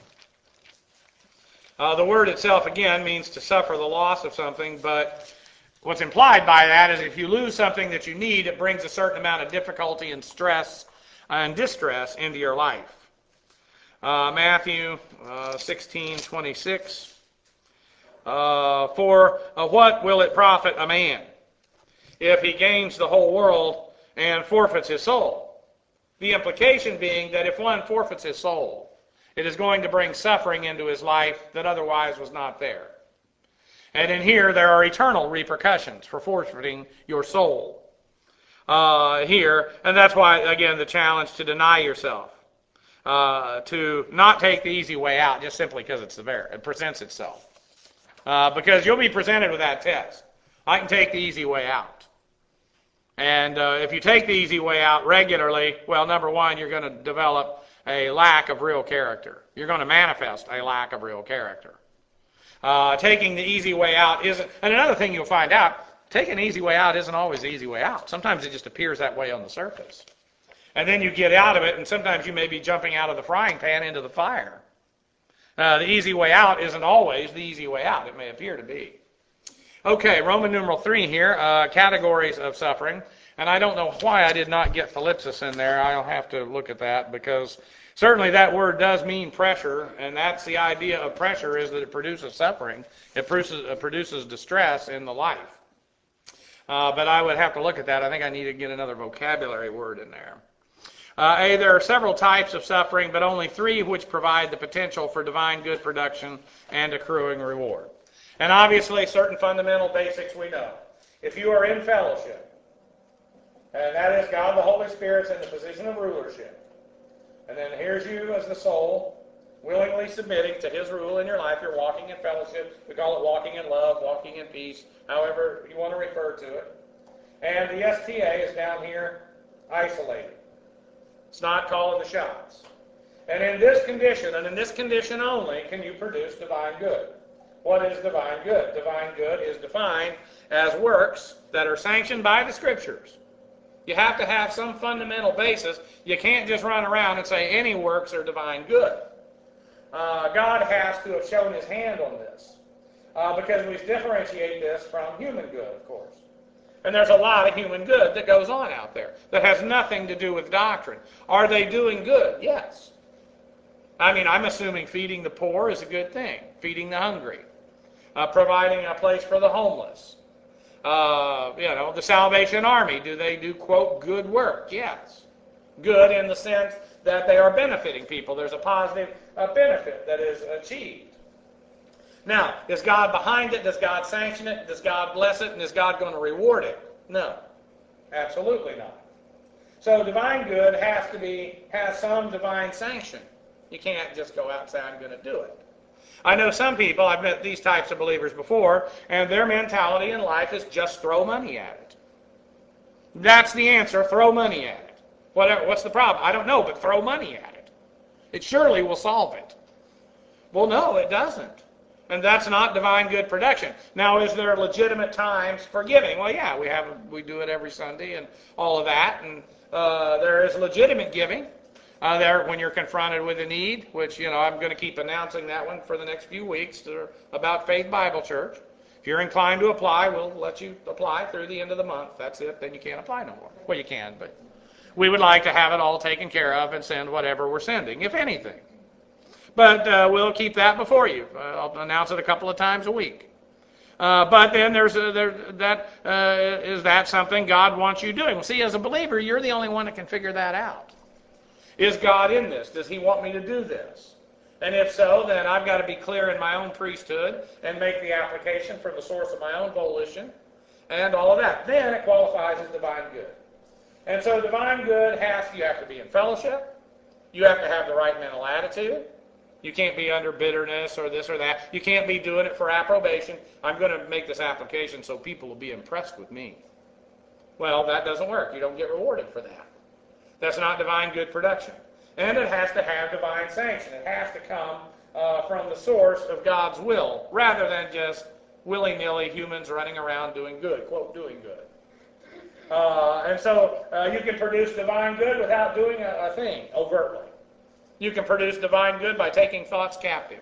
Uh, the word itself, again, means to suffer the loss of something, but what's implied by that is if you lose something that you need, it brings a certain amount of difficulty and stress and distress into your life. Uh, Matthew uh, sixteen twenty-six. Uh, for uh, what will it profit a man if he gains the whole world and forfeits his soul? The implication being that if one forfeits his soul, it is going to bring suffering into his life that otherwise was not there. And in here, there are eternal repercussions for forfeiting your soul uh, here. And that's why, again, the challenge to deny yourself, uh, to not take the easy way out just simply because it's there, it presents itself. Uh, because you'll be presented with that test. I can take the easy way out. And uh, if you take the easy way out regularly, well, number one, you're going to develop a lack of real character. You're going to manifest a lack of real character. Uh, taking the easy way out isn't... And another thing you'll find out, taking an easy way out isn't always the easy way out. Sometimes it just appears that way on the surface. And then you get out of it, and sometimes you may be jumping out of the frying pan into the fire. Uh, the easy way out isn't always the easy way out. It may appear to be. Okay, Roman numeral three here, uh, categories of suffering. And I don't know why I did not get thalipsis in there. I'll have to look at that, because certainly that word does mean pressure, and that's the idea of pressure, is that it produces suffering. It produces, it produces distress in the life. Uh, but I would have to look at that. I think I need to get another vocabulary word in there. Uh, A, there are several types of suffering, but only three which provide the potential for divine good production and accruing reward. And obviously, certain fundamental basics we know. If you are in fellowship, and that is God the Holy Spirit's in the position of rulership, and then here's you as the soul, willingly submitting to His rule in your life, you're walking in fellowship. We call it walking in love, walking in peace, however you want to refer to it. And the S T A is down here isolated. It's not calling the shots. And in this condition, and in this condition only, can you produce divine good. What is divine good? Divine good is defined as works that are sanctioned by the Scriptures. You have to have some fundamental basis. You can't just run around and say any works are divine good. Uh, God has to have shown His hand on this, uh, because we differentiate this from human good, of course. And there's a lot of human good that goes on out there that has nothing to do with doctrine. Are they doing good? Yes. I mean, I'm assuming feeding the poor is a good thing, feeding the hungry, uh, providing a place for the homeless. Uh, you know, the Salvation Army, do they do, quote, good work? Yes. Good in the sense that they are benefiting people. There's a positive uh, benefit that is achieved. Now, is God behind it? Does God sanction it? Does God bless it? And is God going to reward it? No. Absolutely not. So divine good has to be, has some divine sanction. You can't just go out and say, I'm going to do it. I know some people, I've met these types of believers before, and their mentality in life is just throw money at it. That's the answer, throw money at it. Whatever, what's the problem? I don't know, but throw money at it. It surely will solve it. Well, no, it doesn't. And that's not divine good production. Now, is there legitimate times for giving? Well, yeah, we have we do it every Sunday and all of that, and uh, there is legitimate giving uh, there when you're confronted with a need, which, you know, I'm going to keep announcing that one for the next few weeks to, about Faith Bible Church. If you're inclined to apply, we'll let you apply through the end of the month. That's it. Then you can't apply no more. Well, you can, but we would like to have it all taken care of and send whatever we're sending, if anything. But uh, we'll keep that before you. Uh, I'll announce it a couple of times a week. Uh, but then there's a, there, that uh, is that something God wants you doing? Well, see, as a believer, you're the only one that can figure that out. Is God in this? Does He want me to do this? And if so, then I've got to be clear in my own priesthood and make the application from the source of my own volition and all of that. Then it qualifies as divine good. And so divine good has, you have to be in fellowship. You have to have the right mental attitude. You can't be under bitterness or this or that. You can't be doing it for approbation. I'm going to make this application so people will be impressed with me. Well, that doesn't work. You don't get rewarded for that. That's not divine good production. And it has to have divine sanction. It has to come uh, from the source of God's will, rather than just willy-nilly humans running around doing good, quote, doing good. Uh, and so uh, you can produce divine good without doing a, a thing overtly. You can produce divine good by taking thoughts captive.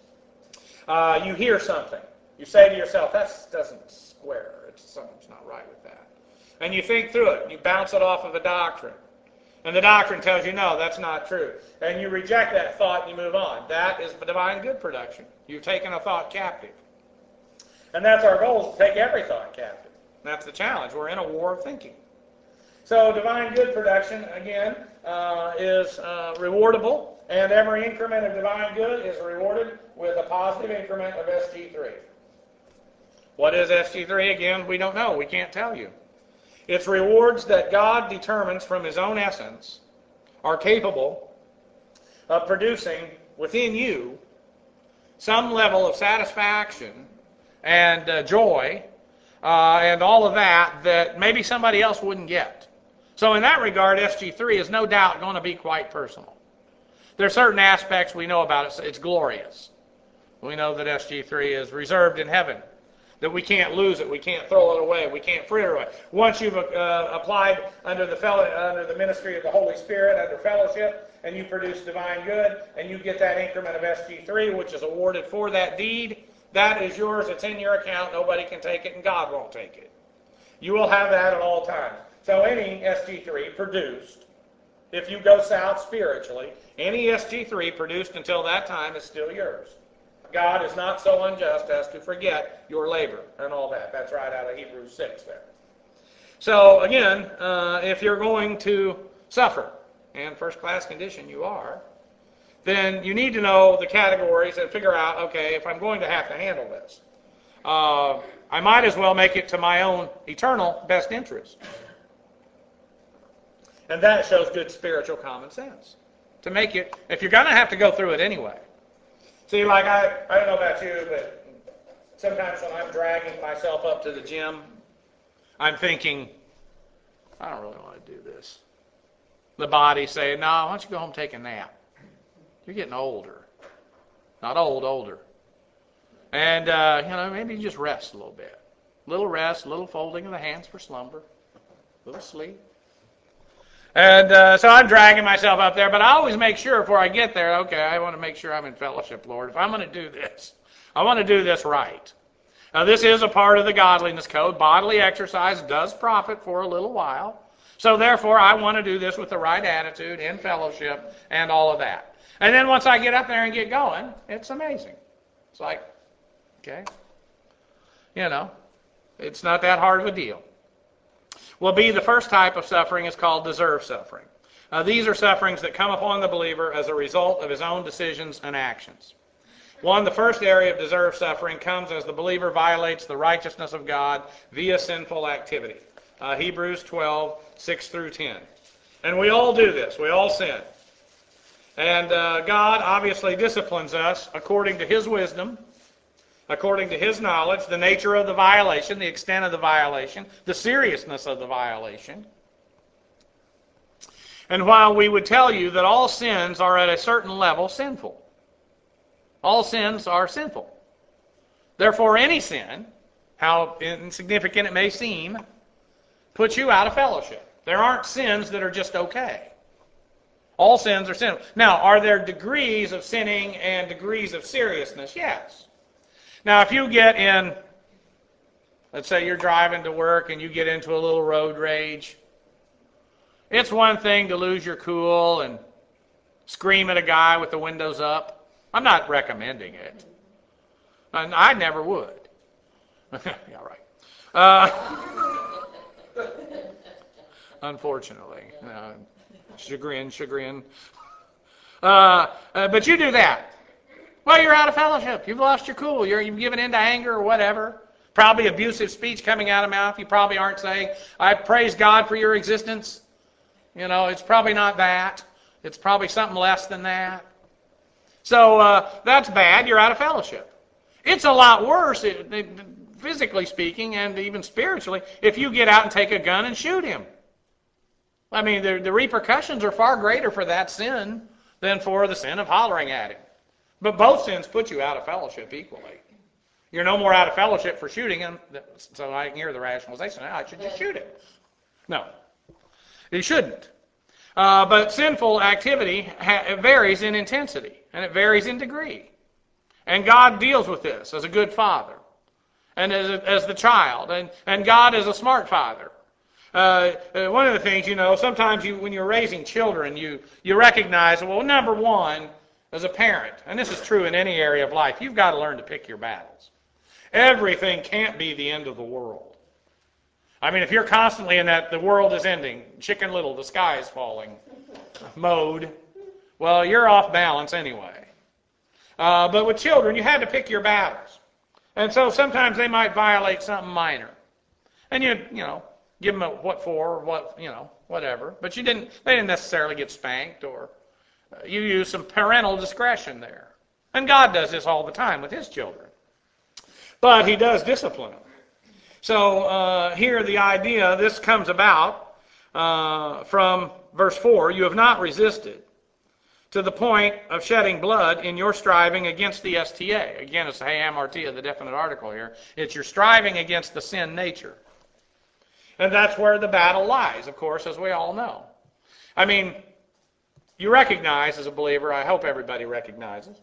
Uh, you hear something. You say to yourself, that doesn't square. It's, something's not right with that. And you think through it. You bounce it off of a doctrine. And the doctrine tells you, no, that's not true. And you reject that thought and you move on. That is divine good production. You've taken a thought captive. And that's our goal, is to take every thought captive. That's the challenge. We're in a war of thinking. So divine good production, again, uh, is uh, rewardable, and every increment of divine good is rewarded with a positive increment of S G three. What is S G three? Again, we don't know. We can't tell you. It's rewards that God determines from His own essence are capable of producing within you some level of satisfaction and uh, joy uh, and all of that that maybe somebody else wouldn't get. So in that regard, S G three is no doubt going to be quite personal. There are certain aspects we know about it. It's glorious. We know that S G three is reserved in heaven. that we can't lose it, we can't throw it away, we can't fritter it away. Once you've uh, applied under the fellow, under the ministry of the Holy Spirit, under fellowship, and you produce divine good, and you get that increment of S G three, which is awarded for that deed, that is yours, it's in your account, nobody can take it, and God won't take it. You will have that at all times. So any S G three produced, if you go south spiritually, any S G three produced until that time is still yours. God is not so unjust as to forget your labor and all that. That's right out of Hebrews six there. So again, uh, if you're going to suffer, and first class condition you are, then you need to know the categories and figure out, okay, if I'm going to have to handle this, uh, I might as well make it to my own eternal best interest. And that shows good spiritual common sense. To make it, if you're going to have to go through it anyway. See, like I, I don't know about you, but sometimes when I'm dragging myself up to the gym, I'm thinking, I don't really want to do this. The body saying, no, why don't you go home and take a nap? You're getting older. Not old, older. And, uh, you know, maybe you just rest a little bit. Little rest, little folding of the hands for slumber. Little sleep. And uh, so I'm dragging myself up there, but I always make sure before I get there, okay, I want to make sure I'm in fellowship, Lord. If I'm going to do this, I want to do this right. Now, this is a part of the godliness code. Bodily exercise does profit for a little while. So therefore, I want to do this with the right attitude, in fellowship, and all of that. And then once I get up there and get going, it's amazing. It's like, okay, you know, it's not that hard of a deal. Well, B, the first type of suffering is called deserved suffering. Uh, these are sufferings that come upon the believer as a result of his own decisions and actions. One, the first area of deserved suffering comes as the believer violates the righteousness of God via sinful activity. Uh, Hebrews twelve, six through ten. And we all do this. We all sin. And uh, God obviously disciplines us according to His wisdom, according to His knowledge, the nature of the violation, the extent of the violation, the seriousness of the violation. And while we would tell you that all sins are at a certain level sinful, all sins are sinful. Therefore, any sin, how insignificant it may seem, puts you out of fellowship. There aren't sins that are just okay. All sins are sinful. Now, are there degrees of sinning and degrees of seriousness? Yes. Now, if you get in, let's say you're driving to work and you get into a little road rage, it's one thing to lose your cool and scream at a guy with the windows up. I'm not recommending it. And I never would. Yeah, right. Uh, unfortunately. Uh, chagrin, chagrin. Uh, uh, but you do that. Well, you're out of fellowship. You've lost your cool. You're, you've given in to anger or whatever. Probably abusive speech coming out of mouth. You probably aren't saying, I praise God for your existence. You know, it's probably not that. It's probably something less than that. So uh, that's bad. You're out of fellowship. It's a lot worse, it, it, physically speaking and even spiritually, if you get out and take a gun and shoot him. I mean, the, the repercussions are far greater for that sin than for the sin of hollering at him. But both sins put you out of fellowship equally. You're no more out of fellowship for shooting him, so I can hear the rationalization. I should just shoot him. No, you shouldn't. Uh, but sinful activity ha- it varies in intensity, and it varies in degree. And God deals with this as a good father, and as, a, as the child, and, and God is a smart father. Uh, uh, one of the things, you know, sometimes you, when you're raising children, you, you recognize, well, number one, as a parent, and this is true in any area of life, you've got to learn to pick your battles. Everything can't be the end of the world. I mean, if you're constantly in that the world is ending, Chicken Little, the sky is falling mode, well, you're off balance anyway. Uh, but with children, you have to pick your battles. And so sometimes they might violate something minor. And you, you know, give them a what for, or what, you know, whatever. But you didn't, they didn't necessarily get spanked, or uh, you use some parental discretion there. And God does this all the time with His children. But He does discipline them. So uh, here the idea, this comes about uh, from verse four, you have not resisted to the point of shedding blood in your striving against the S T A. Again, it's the hey amartia, the definite article here. It's your striving against the sin nature. And that's where the battle lies, of course, as we all know. I mean, you recognize as a believer, I hope everybody recognizes,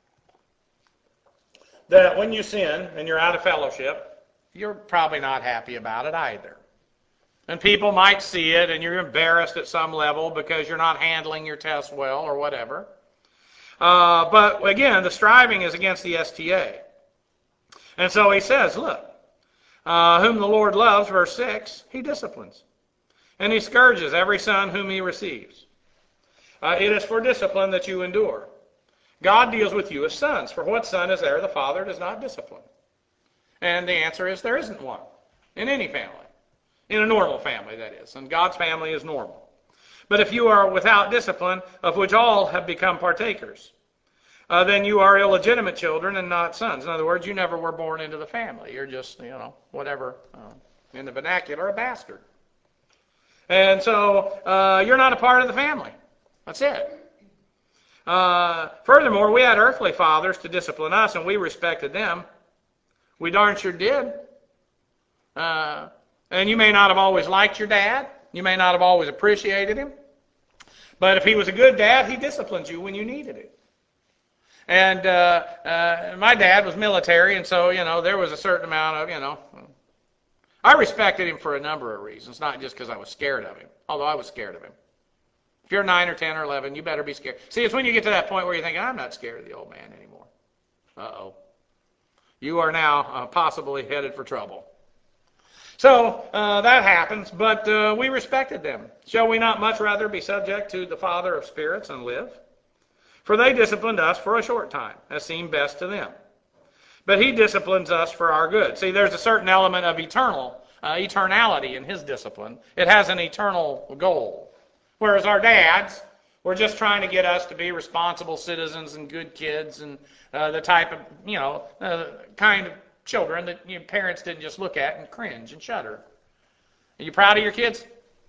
that when you sin and you're out of fellowship, you're probably not happy about it either. And people might see it and you're embarrassed at some level because you're not handling your test well or whatever. Uh, but again, the striving is against the S T A. And so he says, look, uh, whom the Lord loves, verse six, he disciplines. And he scourges every son whom he receives. Uh, it is for discipline that you endure. God deals with you as sons. For what son is there the father does not discipline? And the answer is there isn't one in any family. In a normal family, that is. And God's family is normal. But if you are without discipline, of which all have become partakers, uh, then you are illegitimate children and not sons. In other words, you never were born into the family. You're just, you know, whatever, uh, in the vernacular, a bastard. And so uh, you're not a part of the family. That's it. Uh, furthermore, we had earthly fathers to discipline us, and we respected them. We darn sure did. Uh, and you may not have always liked your dad. You may not have always appreciated him. But if he was a good dad, he disciplined you when you needed it. And uh, uh, my dad was military, and so, you know, there was a certain amount of, you know, I respected him for a number of reasons, not just because I was scared of him, although I was scared of him. If you're nine or ten or eleven, you better be scared. See, it's when you get to that point where you think, I'm not scared of the old man anymore. Uh-oh. You are now uh, possibly headed for trouble. So uh, that happens, but uh, we respected them. Shall we not much rather be subject to the Father of spirits and live? For they disciplined us for a short time, as seemed best to them. But he disciplines us for our good. See, there's a certain element of eternal, uh, eternality in his discipline. It has an eternal goal. Whereas our dads were just trying to get us to be responsible citizens and good kids and uh, the type of, you know, uh, kind of children that your parents didn't just look at and cringe and shudder. Are you proud of your kids?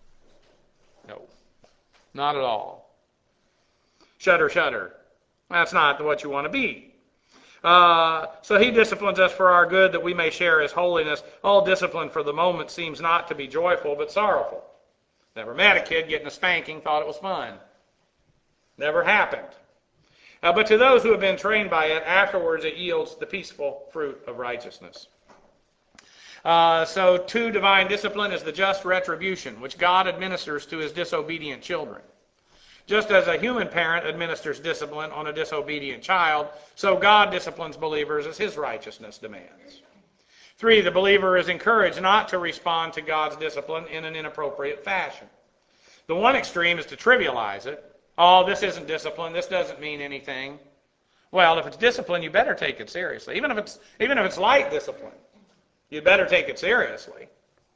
No, not at all. Shudder, shudder. That's not what you want to be. Uh, so he disciplines us for our good that we may share his holiness. All discipline for the moment seems not to be joyful but sorrowful. Never met a kid getting a spanking, thought it was fun. Never happened. Uh, but to those who have been trained by it, afterwards it yields the peaceful fruit of righteousness. Uh, so to divine discipline is the just retribution, which God administers to his disobedient children. Just as a human parent administers discipline on a disobedient child, so God disciplines believers as his righteousness demands. Three, the believer is encouraged not to respond to God's discipline in an inappropriate fashion. The one extreme is to trivialize it. Oh, this isn't discipline. This doesn't mean anything. Well, if it's discipline, you better take it seriously. Even if it's even if it's light discipline, you better take it seriously.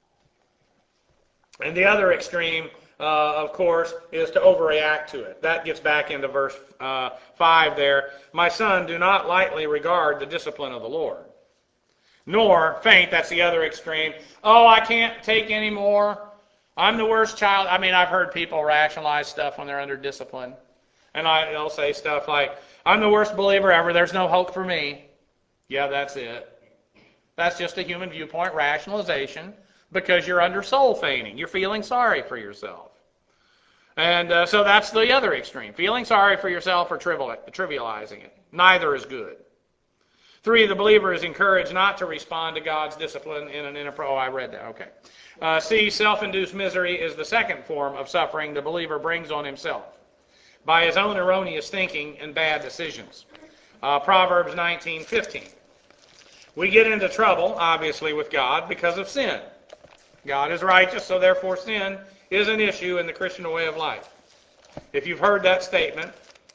And the other extreme, uh, of course, is to overreact to it. That gets back into verse uh, five there. My son, do not lightly regard the discipline of the Lord. Nor faint, that's the other extreme. Oh, I can't take any more. I'm the worst child. I mean, I've heard people rationalize stuff when they're under discipline. And I, they'll say stuff like, I'm the worst believer ever. There's no hope for me. Yeah, that's it. That's just a human viewpoint rationalization because you're under soul feigning. You're feeling sorry for yourself. And uh, so that's the other extreme. Feeling sorry for yourself or trivializing it. Neither is good. Three, the believer is encouraged not to respond to God's discipline in an inappropriate... Oh, I read that. Okay. Uh, C, self-induced misery is the second form of suffering the believer brings on himself by his own erroneous thinking and bad decisions. Uh, Proverbs nineteen fifteen. We get into trouble, obviously, with God because of sin. God is righteous, so therefore sin is an issue in the Christian way of life. If you've heard that statement,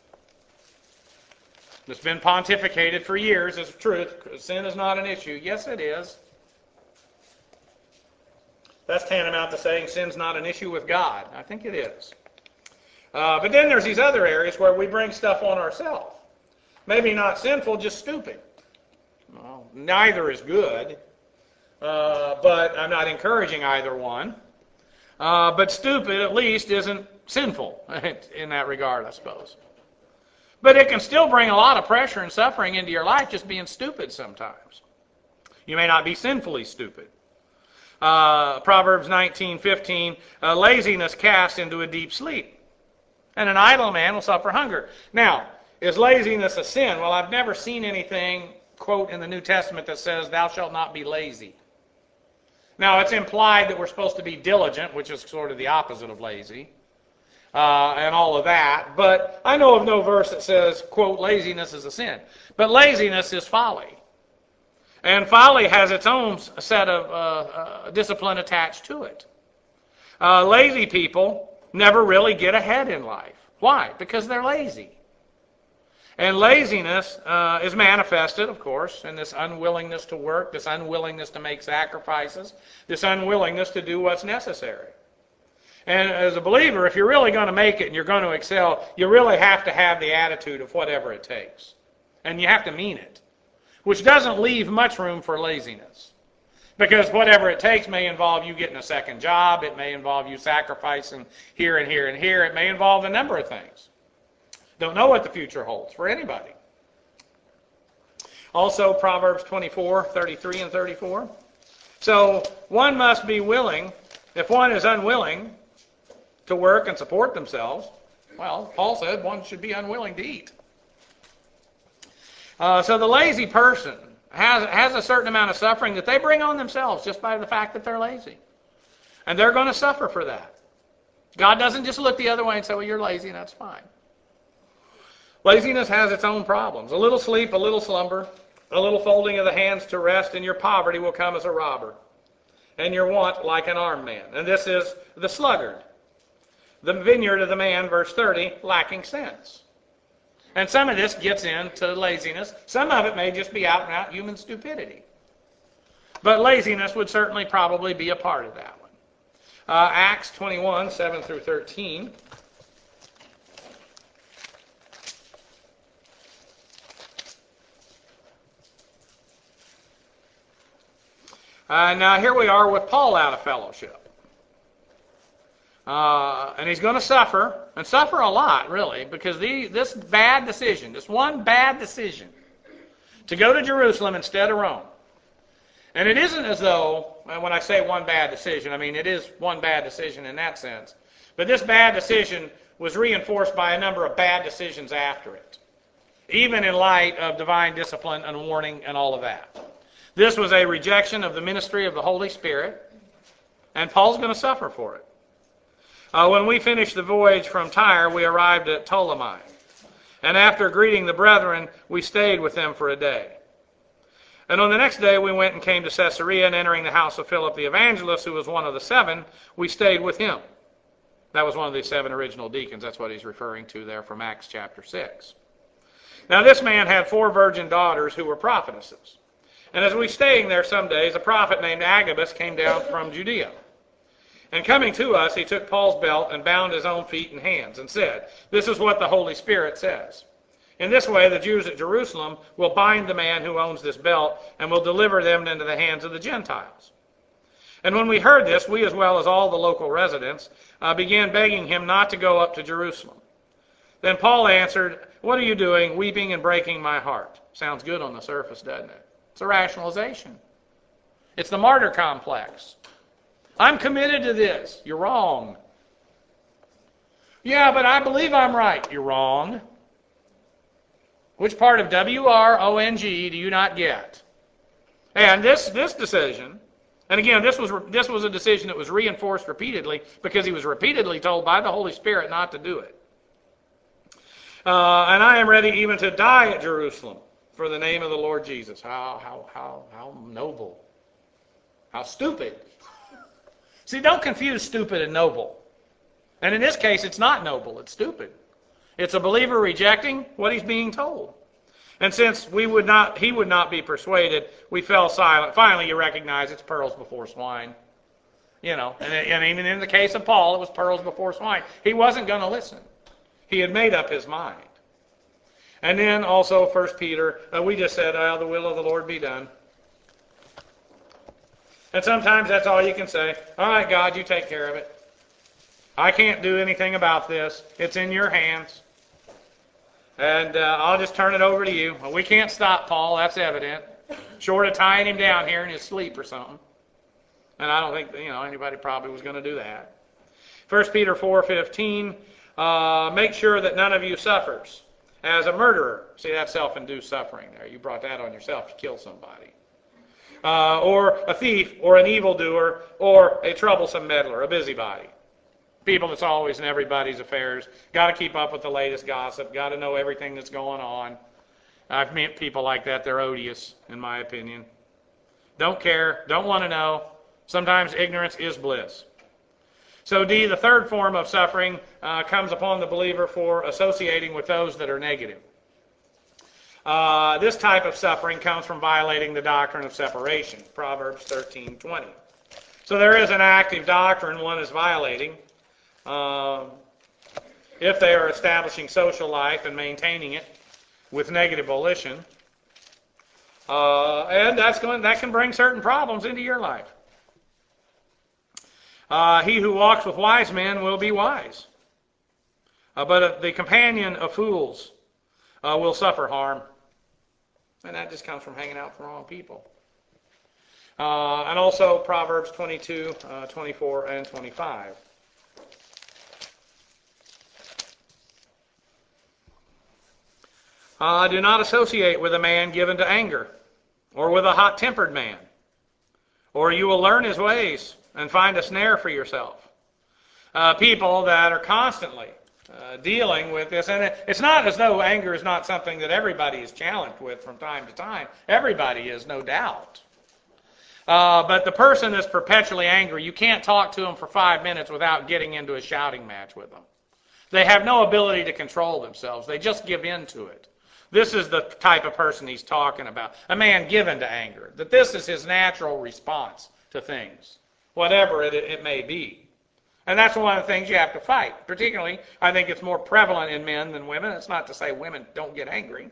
it's been pontificated for years as truth. Sin is not an issue. Yes, it is. That's tantamount to saying sin's not an issue with God. I think it is. Uh, but then there's these other areas where we bring stuff on ourselves. Maybe not sinful, just stupid. Well, neither is good, uh, but I'm not encouraging either one. Uh, but stupid, at least, isn't sinful in that regard, I suppose. But it can still bring a lot of pressure and suffering into your life just being stupid sometimes. You may not be sinfully stupid. Uh, Proverbs nineteen fifteen, uh, laziness casts into a deep sleep, and an idle man will suffer hunger. Now, is laziness a sin? Well, I've never seen anything, quote, in the New Testament that says, thou shalt not be lazy. Now, it's implied that we're supposed to be diligent, which is sort of the opposite of lazy, uh, and all of that. But I know of no verse that says, quote, laziness is a sin. But laziness is folly. And folly has its own set of uh, uh, discipline attached to it. Uh, lazy people never really get ahead in life. Why? Because they're lazy. And laziness uh, is manifested, of course, in this unwillingness to work, this unwillingness to make sacrifices, this unwillingness to do what's necessary. And as a believer, if you're really going to make it and you're going to excel, you really have to have the attitude of whatever it takes. And you have to mean it, which doesn't leave much room for laziness. Because whatever it takes may involve you getting a second job, it may involve you sacrificing here and here and here, it may involve a number of things. Don't know what the future holds for anybody. Also, Proverbs twenty-four, thirty-three and thirty-four. So, one must be willing. If one is unwilling to work and support themselves, well, Paul said one should be unwilling to eat. Uh, so the lazy person has, has a certain amount of suffering that they bring on themselves just by the fact that they're lazy. And they're going to suffer for that. God doesn't just look the other way and say, well, you're lazy and that's fine. Laziness has its own problems. A little sleep, a little slumber, a little folding of the hands to rest, and your poverty will come as a robber, and your want like an armed man. And this is the sluggard. The vineyard of the man, verse thirty, lacking sense. And some of this gets into laziness. Some of it may just be out and out human stupidity. But laziness would certainly probably be a part of that one. Uh, Acts twenty-one, seven through thirteen. Uh, now here we are with Paul out of fellowship. Uh, and he's going to suffer, and suffer a lot, really, because the, this bad decision, this one bad decision, to go to Jerusalem instead of Rome. And it isn't as though, when I say one bad decision, I mean it is one bad decision in that sense. But this bad decision was reinforced by a number of bad decisions after it, even in light of divine discipline and warning and all of that. This was a rejection of the ministry of the Holy Spirit, and Paul's going to suffer for it. Uh, when we finished the voyage from Tyre, we arrived at Ptolemy. And after greeting the brethren, we stayed with them for a day. And on the next day, we went and came to Caesarea, and entering the house of Philip the evangelist, who was one of the seven, we stayed with him. That was one of the seven original deacons. That's what he's referring to there from Acts chapter six. Now, this man had four virgin daughters who were prophetesses. And as we were staying there some days, a prophet named Agabus came down from Judea. And coming to us, he took Paul's belt and bound his own feet and hands and said, this is what the Holy Spirit says. In this way, the Jews at Jerusalem will bind the man who owns this belt and will deliver them into the hands of the Gentiles. And when we heard this, we as well as all the local residents uh, began begging him not to go up to Jerusalem. Then Paul answered, what are you doing, weeping and breaking my heart? Sounds good on the surface, doesn't it? It's a rationalization. It's the martyr complex. I'm committed to this. You're wrong. Yeah, but I believe I'm right. You're wrong. Which part of W R O N G do you not get? And this this decision, and again, this was this was a decision that was reinforced repeatedly because he was repeatedly told by the Holy Spirit not to do it. Uh, and I am ready even to die at Jerusalem for the name of the Lord Jesus. How how how how noble. How stupid. See, don't confuse stupid and noble. And in this case, it's not noble, it's stupid. It's a believer rejecting what he's being told. And since we would not, he would not be persuaded, we fell silent. Finally, you recognize it's pearls before swine. You know, and, and even in the case of Paul, it was pearls before swine. He wasn't going to listen. He had made up his mind. And then also First Peter, uh, we just said, oh, the will of the Lord be done. And sometimes that's all you can say. All right, God, you take care of it. I can't do anything about this. It's in your hands. And uh, I'll just turn it over to you. Well, we can't stop Paul, that's evident. Short of tying him down here in his sleep or something. And I don't think, you know, anybody probably was going to do that. First Peter four fifteen, uh, make sure that none of you suffers as a murderer. See, that's self-induced suffering there. You brought that on yourself to kill somebody. Uh, or a thief, or an evildoer, or a troublesome meddler, a busybody. People that's always in everybody's affairs. Got to keep up with the latest gossip. Got to know everything that's going on. I've met people like that. They're odious, in my opinion. Don't care. Don't want to know. Sometimes ignorance is bliss. So D, the third form of suffering uh, comes upon the believer for associating with those that are negative. Uh, this type of suffering comes from violating the doctrine of separation, Proverbs thirteen twenty. So there is an active doctrine one is violating um, if they are establishing social life and maintaining it with negative volition. Uh, and that's going, that can bring certain problems into your life. Uh, he who walks with wise men will be wise. Uh, but uh, the companion of fools uh, will suffer harm. And that just comes from hanging out with the wrong people. Uh, and also Proverbs twenty-two, uh, twenty-four, and twenty-five. Uh, do not associate with a man given to anger, or with a hot-tempered man, or you will learn his ways and find a snare for yourself. Uh, people that are constantly uh, dealing with this, and it, it's not as though anger is not something that everybody is challenged with from time to time. Everybody is, no doubt. Uh, but the person that's perpetually angry, you can't talk to them for five minutes without getting into a shouting match with them. They have no ability to control themselves. They just give in to it. This is the type of person he's talking about. A man given to anger. That this is his natural response to things, whatever it, it may be. And that's one of the things you have to fight. Particularly, I think it's more prevalent in men than women. It's not to say women don't get angry,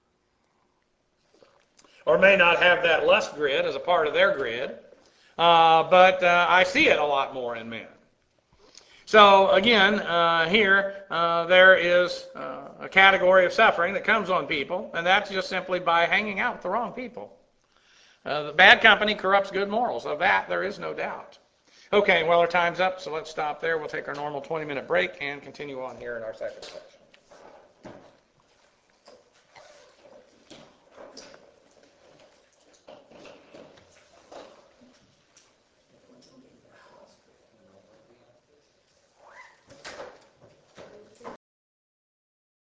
or may not have that lust grid as a part of their grid. Uh, but uh, I see it a lot more in men. So again, uh, here, uh, there is uh, a category of suffering that comes on people, and that's just simply by hanging out with the wrong people. Uh, the bad company corrupts good morals. Of that, there is no doubt. Okay, well, our time's up, so let's stop there. We'll take our normal twenty-minute break and continue on here in our second section.